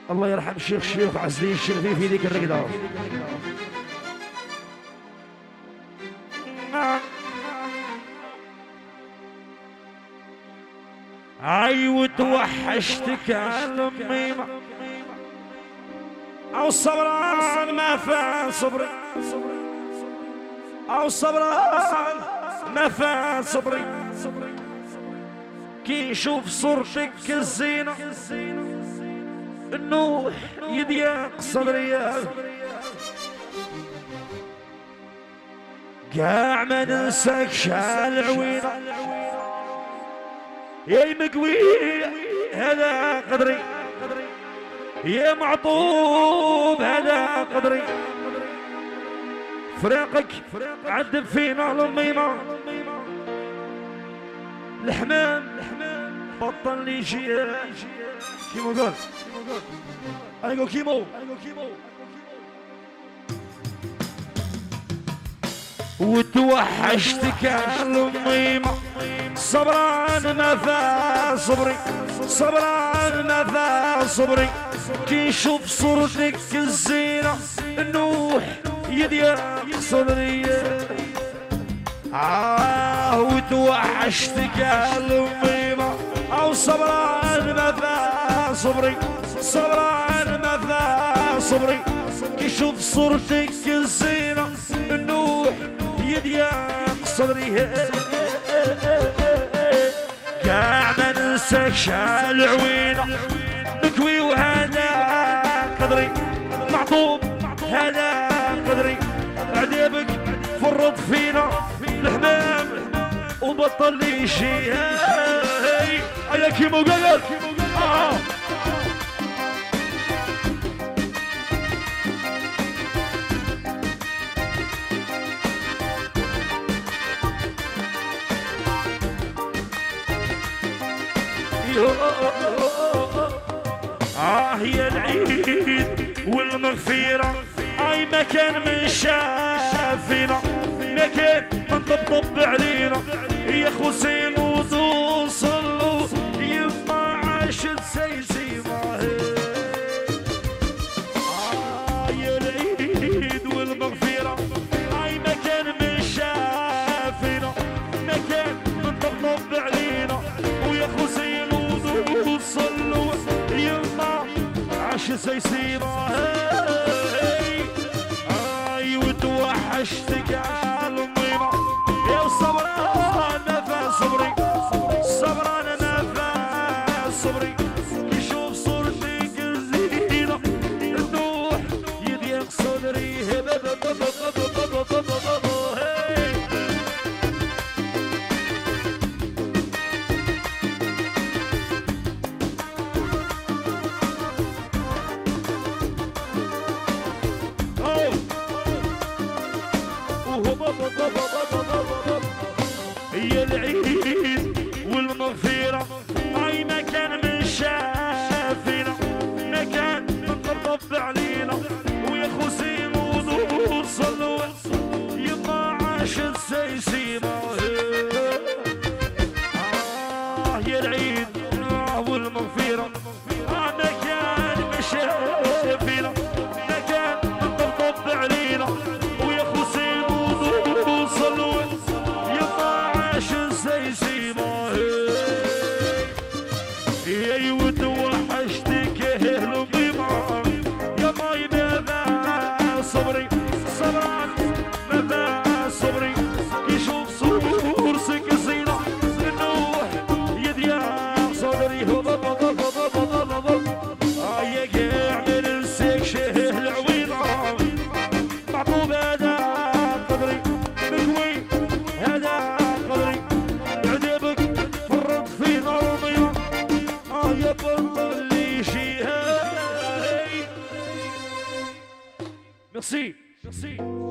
الله يرحم الشيخ عزلي الشرفي في ذيك الرقدة. عي وتوحشتك الميمة او صبران ما فات صبري او صبران ما فات صبري كي نشوف صورتك الزينة النوح يضيق صدري قاع ما ننساك شال عوينة يا مقوي هذا قدري يا معطوب هذا قدري فراقك عذب فينا الميمة الحمام بطل لي شي كيمو قال ايقو كيمو وتوحشتك الميمة صبران ما فات صبري صبران ما فات صبري كي نشوف صورتك الزينة النوح يضيق صدري وتوحشتك الميمة او صبران ما فات صبري صبران ما فات صبري كي نشوف صورتك الزينة النوح يضيق صدري قاع ما ننساك شال عوينة نكوي وهذا قدري معطوب هذا قدري عذابك فرط فينا الحمام وبطل لي شي هيا كيمو قال يا العيد والمغفرة اي مكان من شافينا مكان من طبطب علينا يا خوسين وتوصلوا يما عاشت سيسيمة يا العيد والمغفرة اي مكان من شافينا مكان من طبطب علينا ويا خوسين وتوصلوا يما عاشت سيسيمة وتوحشتك الميمة يا صبران ما فات صبري صبران ما فات صبري يشوف صورتك الزينة النوح يضيق صدري يا العيد والمغفرة اي مكان من شافينا مكان من طبطب علينا ويا خوسين وصلوا يما عاشت سيسيمة يا العيد والمغفرة مكان من شافينا مكان من طبطب علينا ويا خوسين وصلوا يا وتوحشتك الميمة يا ماي ما صبري صبران ما صبري يشوف صورتك زينة النوح يضيق صدري يا قاع من ننساك شهر العويضة معطوب هذا قدري مكوي هذا قدري عذابك فرط فينا الميمة يا بطل لي شي هاي ميرسي